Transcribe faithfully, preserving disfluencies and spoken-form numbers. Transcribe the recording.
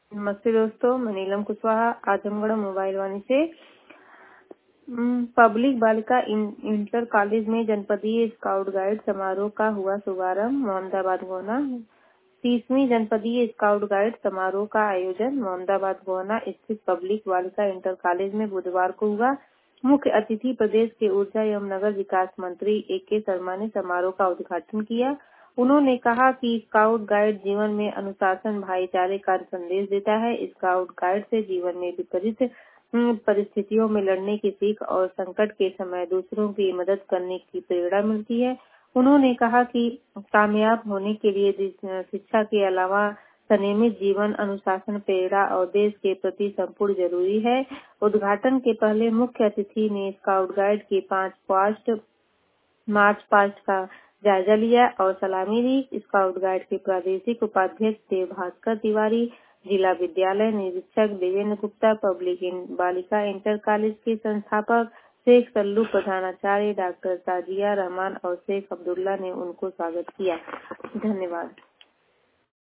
नमस्ते दोस्तों, मैं नीलम कुशवाहा आजमगढ़ मोबाइल वाणी से। उम, पब्लिक बालिका इन- इंटर कॉलेज में जनपदीय स्काउट गाइड समारोह का हुआ शुभारंभ। मोहम्मदाबाद गोना तीसवीं जनपदीय स्काउट गाइड समारोह का आयोजन मोहम्मदाबाद गोना स्थित पब्लिक बालिका इंटर कॉलेज में बुधवार को हुआ। मुख्य अतिथि प्रदेश के ऊर्जा एवं नगर विकास मंत्री ए के शर्मा ने समारोह का उद्घाटन किया। उन्होंने कहा कि स्काउट गाइड जीवन में अनुशासन, भाईचारे का संदेश देता है। स्काउट गाइड से जीवन में विपरीत अम, परिस्थितियों में लड़ने की सीख और संकट के समय दूसरों की मदद करने की प्रेरणा मिलती है। उन्होंने कहा कि कामयाब होने के लिए जिस- शिक्षा के अलावा संयमित जीवन, अनुशासन, प्रेरणा और देश के प्रति संपूर्ण जरूरी है। उद्घाटन के पहले मुख्य अतिथि ने स्काउट गाइड की पांच पास्ट मार्च पास्ट का जायजा लिया और सलामी दी। स्काउट गाइड के प्रादेशिक उपाध्यक्ष देव भास्कर तिवारी, जिला विद्यालय निरीक्षक देवेंद्र गुप्ता, पब्लिक इन, बालिका इंटर कॉलेज के संस्थापक शेख सल्लू, प्रधानाचार्य डॉक्टर ताजिया रहमान और शेख अब्दुल्ला ने उनको स्वागत किया। धन्यवाद।